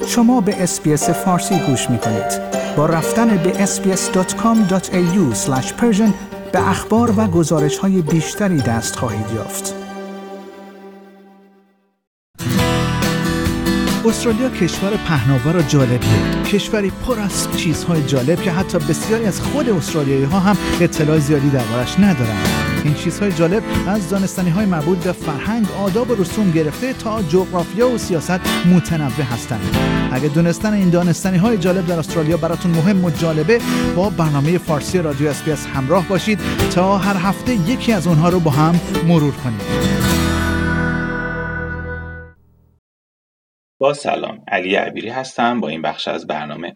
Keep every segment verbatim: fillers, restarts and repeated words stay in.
شما به اس‌بی‌اس فارسی گوش می‌کنید. با رفتن به اس بی اس دات کام دات ای یو اسلش پرشن به اخبار و گزارش‌های بیشتری دست خواهید یافت. استرالیا کشور پهناور و جالبیه. کشوری پر از چیزهای جالب که حتی بسیاری از خود استرالیایی‌ها هم اطلاع زیادی دربارش ندارن. این چیزهای جالب از دانستنی‌های مربوط به فرهنگ، آداب و رسوم گرفته تا جغرافیا و سیاست متنوع هستند. اگه دونستن این دانستنی‌های جالب در استرالیا براتون مهم و جالبه، با برنامه فارسی رادیو اس بی اس همراه باشید تا هر هفته یکی از اونها رو با هم مرور کنیم. با سلام، علی عبیری هستم با این بخش از برنامه.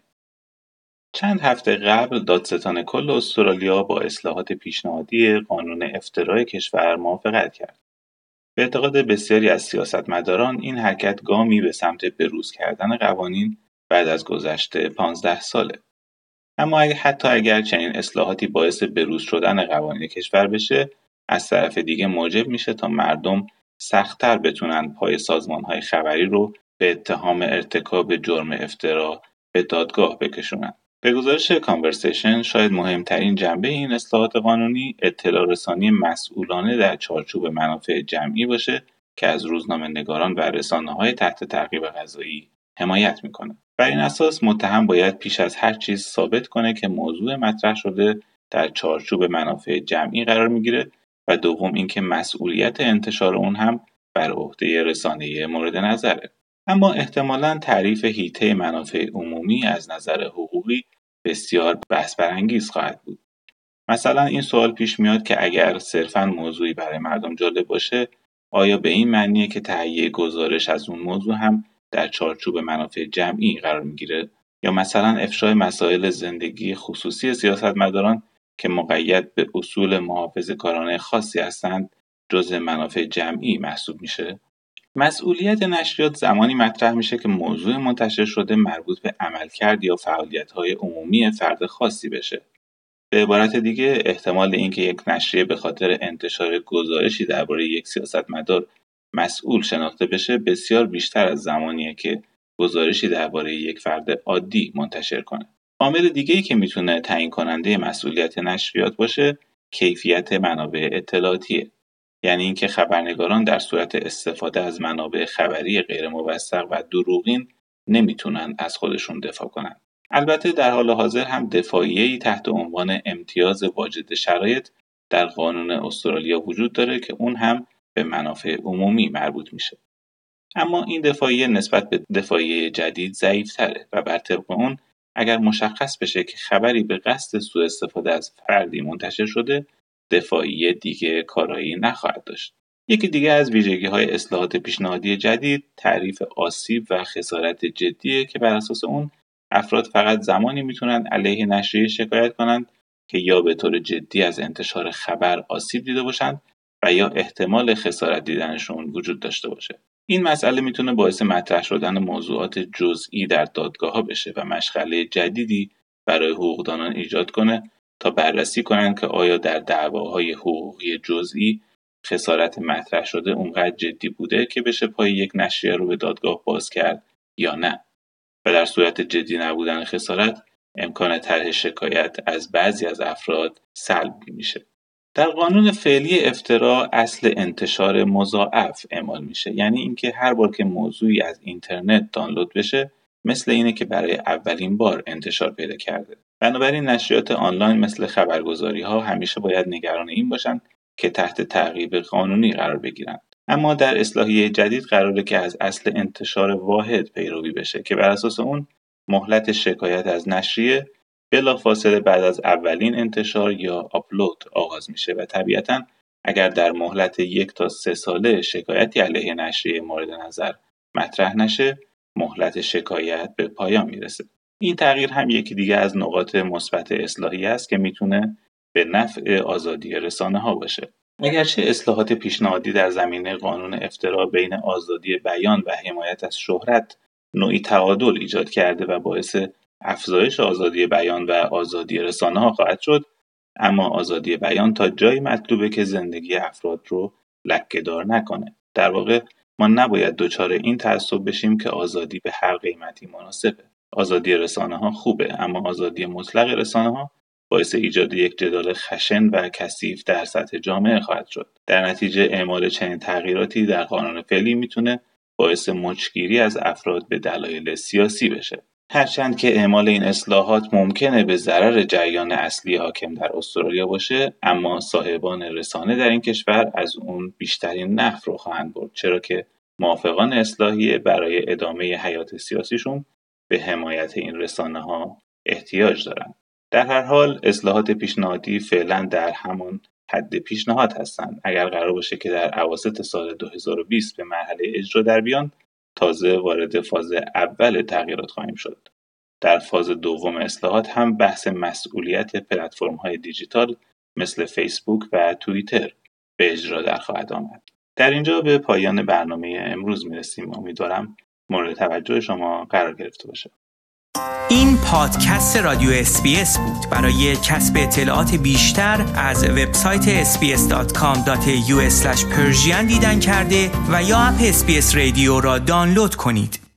چند هفته قبل دادستان کل استرالیا با اصلاحات پیشنهادی قانون افتراء کشور موافقت کرد. به اعتقاد بسیاری از سیاستمداران این حرکت گامی به سمت بروز کردن قوانین بعد از گذشت پانزده ساله. اما اگه حتی اگر چنین اصلاحاتی باعث بروز شدن قوانین کشور بشه، از طرف دیگه موجب میشه تا مردم سخت‌تر بتونن پای سازمان‌های خبری رو به اتهام ارتکاب جرم افترا به دادگاه بکشونن. به گزارش کانورسیشن شاید مهمترین جنبه این اصلاحات قانونی اطلاع رسانی مسئولانه در چارچوب منافع جمعی باشه که از روزنامه‌نگاران و رسانه‌های تحت تعقیب قضایی حمایت میکنه. بر این اساس متهم باید پیش از هر چیز ثابت کنه که موضوع مطرح شده در چارچوب منافع جمعی قرار میگیره و دوم اینکه مسئولیت انتشار اون هم بر عهده رسانه مورد نظره. اما احتمالاً تعریف حیطه منافع عمومی از نظر حقوقی بسیار بحث برانگیز خواهد بود. مثلا این سوال پیش میاد که اگر صرفاً موضوعی برای مردم جالب باشه، آیا به این معنیه که تهیه گزارش از اون موضوع هم در چارچوب منافع جمعی قرار میگیره؟ یا مثلا افشای مسائل زندگی خصوصی سیاستمداران که مقید به اصول محافظه‌کارانه خاصی هستند جزء منافع جمعی محسوب میشه؟ مسئولیت نشریات زمانی مطرح میشه که موضوع منتشر شده مربوط به عملکرد یا فعالیت‌های عمومی فرد خاصی بشه. به عبارت دیگه احتمال اینکه یک نشریه به خاطر انتشار گزارشی درباره یک سیاستمدار مسئول شناخته بشه بسیار بیشتر از زمانیه که گزارشی درباره یک فرد عادی منتشر کنه. عامل دیگه‌ای که میتونه تعیین کننده مسئولیت نشریات باشه کیفیت منابع اطلاعاتیه. یعنی اینکه خبرنگاران در صورت استفاده از منابع خبری غیر موثق و دروغین نمیتونن از خودشون دفاع کنن. البته در حال حاضر هم دفاعیه‌ای تحت عنوان امتیاز واجد شرایط در قانون استرالیا وجود داره که اون هم به منافع عمومی مربوط میشه. اما این دفاعیه نسبت به دفاعیه جدید ضعیف‌تره و بر طبق اون اگر مشخص بشه که خبری به قصد سوء استفاده از فردی منتشر شده، دفاعیه دیگه کارایی نخواهد داشت. یکی دیگه از ویژگی‌های اصلاحات پیشنهادی جدید تعریف آسیب و خسارت جدیه که بر اساس اون افراد فقط زمانی میتونن علیه نشریه شکایت کنند که یا به طور جدی از انتشار خبر آسیب دیده باشند و یا احتمال خسارت دیدنشون وجود داشته باشه. این مسئله میتونه باعث مطرح شدن موضوعات جزئی در دادگاه‌ها بشه و مشغله جدیدی برای حقوقدانان ایجاد کنه تا بررسی کنند که آیا در دعواهای حقوقی جزئی خسارت مطرح شده اونقدر جدی بوده که بشه پای یک نشریه رو به دادگاه باز کرد یا نه. و در صورت جدی نبودن خسارت امکان طرح شکایت از بعضی از افراد سلب میشه. در قانون فعلی افترا اصل انتشار مضاعف اعمال میشه، یعنی اینکه هر بار که موضوعی از اینترنت دانلود بشه مثل اینه که برای اولین بار انتشار پیدا کرده. بنابراین نشریات آنلاین مثل خبرگزاری‌ها همیشه باید نگران این باشن که تحت تعقیب قانونی قرار بگیرن. اما در اصلاحیه جدید قراره که از اصل انتشار واحد پیروی بشه که بر اساس اون مهلت شکایت از نشریه بلافاصله بعد از اولین انتشار یا آپلود آغاز میشه و طبیعتاً اگر در مهلت یک تا سه ساله شکایتی علیه نشریه مورد نظر مطرح نشه، مهلت شکایت به پایان میرسه. این تغییر هم یکی دیگه از نقاط مثبت اصلاحیه است که میتونه به نفع آزادی رسانه‌ها باشه. اگرچه اصلاحات پیشنهادی در زمینه قانون افترا بین آزادی بیان و حمایت از شهرت نوعی تعادل ایجاد کرده و باعث افزایش آزادی بیان و آزادی رسانه‌ها خواهد شد، اما آزادی بیان تا جایی مطلوبه که زندگی افراد رو لکه‌دار نکنه. در واقع ما نباید دچار این تعصب بشیم که آزادی به هر قیمتی مناسبه. آزادی رسانه‌ها خوبه، اما آزادی مطلق رسانه‌ها باعث ایجاد یک جدال خشن و کثیف در سطح جامعه خواهد شد. در نتیجه اعمال چنین تغییراتی در قانون فعلی میتونه باعث مچگیری از افراد به دلایل سیاسی بشه. هرچند که اعمال این اصلاحات ممکنه به ضرر جریان اصلی حاکم در استرالیا باشه، اما صاحبان رسانه در این کشور از اون بیشترین نفع رو خواهند برد، چرا که موافقان اصلاحیه برای ادامه حیات سیاسیشون به حمایت این رسانه‌ها احتیاج دارن. در هر حال اصلاحات پیشنهادی فعلا در همان حد پیشنهاد هستند. اگر قرار باشه که در اواسط سال دو هزار و بیست به مرحله اجرا در بیان، تازه وارد فاز اول تغییرات خواهیم شد. در فاز دوم اصلاحات هم بحث مسئولیت پلتفرم‌های دیجیتال مثل فیسبوک و توییتر به اجرا در خواهد آمد. در اینجا به پایان برنامه امروز میرسیم. امیدوارم مورد توجه شما قرار گرفته باشه. این پادکست رادیو اس بی اس بود. برای کسب اطلاعات بیشتر از وبسایت اس بی اس دات کام دات ای یو اسلش پرشین دیدن کرده و یا اپ اس بی اس رادیو را دانلود کنید.